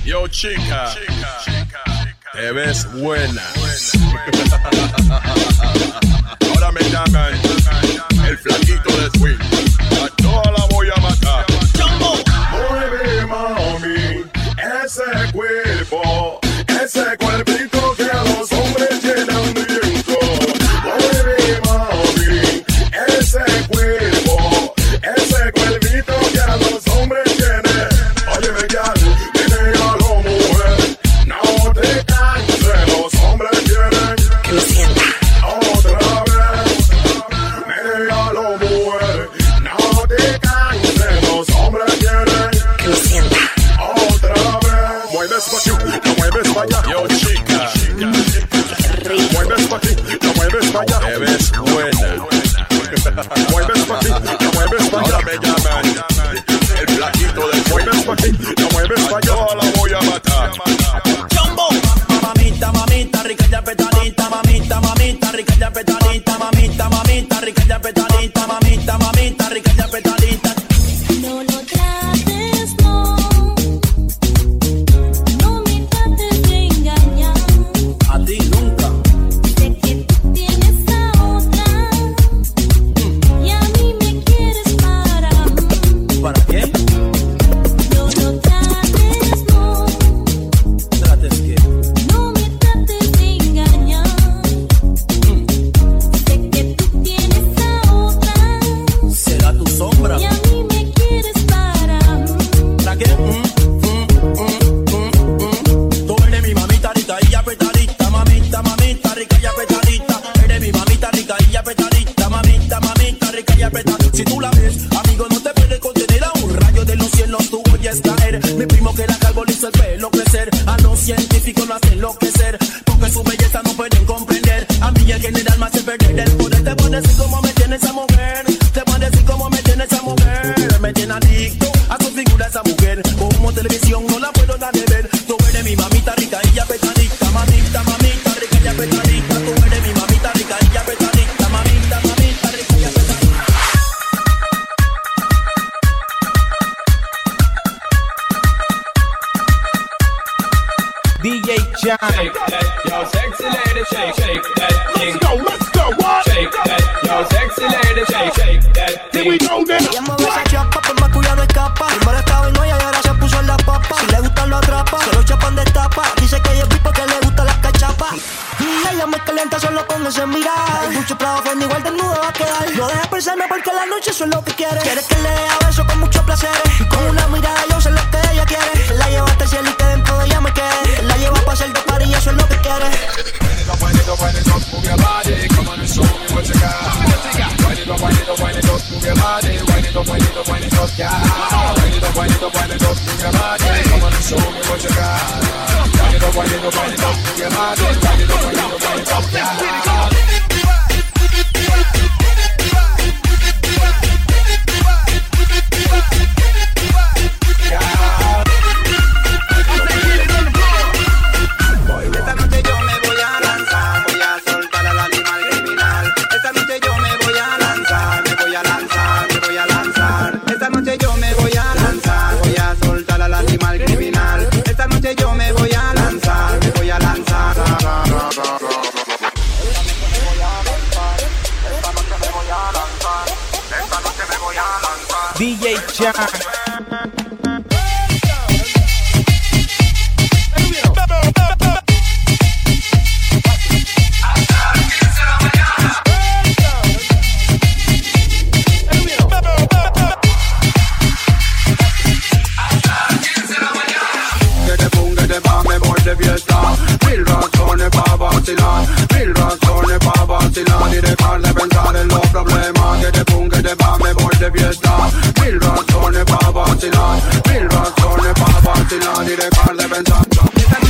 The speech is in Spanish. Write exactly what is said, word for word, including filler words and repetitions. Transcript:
Yo, chica, te ves buena. Ahora me llaman el flaquito de swing. A toda la voy a matar. Mueve, mami, ese cuerpo, ese cuerpito que a los hombres llenan de viento. Mueve, mami, ese cuerpo, ese cuerpito que a los hombres llenan. Óyeme, ya, dime a lo mujer, no te canses, los hombres quieren que lo sienta. Otra vez, dime a lo mujer, no te canses, los hombres quieren que lo sienta. Otra vez, mueves pa' aquí, no mueves pa' allá. Yo, chica, mueves pa' aquí, no mueves pa' allá. Te ves buena. Mueves pa' aquí, no mueves pa' allá. Ahora me llaman el flaquito de mueves pa' aquí, no mueves pa' allá. Ahora la voy a matar. Jumbo. Mamita, mamita, rica ya petadita. Mamita, mamita, rica ya petadita. Mamita, mamita, rica ya petadita. Mamita, mamita, rica ya petadita. No lo trates, no. No me trates de engañar. A ti nunca. Sé que tú tienes a otra. Y a mí me quieres para. ¿Para qué? No lo trates, no. ¿Trates qué? No me trates de engañar. Sé que tú tienes a otra. ¿Será tu sombra? Y a mí me quieres para. ¿Para qué? Mm, mm, mm, mm, mm. Tú eres mi mamita rica y apretadita. Mamita, mamita, rica y apretadita. Eres mi mamita rica y apretadita. Mamita, mamita, rica y apretadita. Si tú la ves, amigo, no te puedes contener. A un rayo de los cielos tú oyes caer. Mi primo que era calvo le hizo el pelo crecer. A los científicos lo hace enloquecer. Porque su belleza no pueden comprender. A mí en general me hace perder el poder. Te voy a decir cómo me tiene esa mujer. Te voy a decir cómo me tiene esa mujer. Me tiene adicto a su figura esa mujer. Como televisión no la puedo dar de ver. Tú eres mi mamita rica y apretadita. Mamita, mamita, rica y apretadita. Tú eres mi mamita rica y apretadita. Mamita, mamita, rica y apretadita. D J John. Shake that, yo, sexy lady, shake, shake that thing. Let's go, let's go, what? Shake that, yo, sexy lady, shake, shake that thing. Here we go now. Ella mueve esa chapa, por más cuya no escapa. Primero estaba en olla y ahora se puso en la papa. Si le gusta lo atrapa, solo chapan de tapa. Dice que ella es porque le gustan las cachapas. Y ella me calienta solo con ese mirar. Hay mucho trabajo, en igual desnudo va a quedar. No deja pensarme porque la noche eso es lo que quiere. Quiere que le dé beso con mucho placer. Y con una mirada yo sé lo que ella quiere. La lleva hasta el cielo y que dentro de ella me quede. La lleva para hacer de par y eso es lo que quiere. Wind it up, wind it up, move your body. Come on and show me what you got. Wind it up, wind it up, wind it up, move your body. Wind it up, wind it up, wind it up, yeah. Wind it up, wind it up, wind it up, move your body. Come on and show me what you got. Wind it up, wind it up, wind it up, move your body. Wind it up, wind it up, wind it up, yeah. Esta noche yo me voy a lanzar, voy a soltar al animal criminal. Esta noche yo me voy a lanzar, me voy a lanzar, me voy a lanzar. Esta noche yo me voy a lanzar, voy a soltar al animal criminal. Esta noche yo me voy a lanzar, me voy a lanzar. Esta noche me voy a lanzar, esta noche me voy a lanzar, esta noche me voy a lanzar. D J John. De fiesta, mil razones para vacilar, mil razones para vacilar y dejar de pensar en los problemas. Que te pum, que te va, me voy de fiesta, mil razones para vacilar, mil razones para vacilar y dejar de pensar.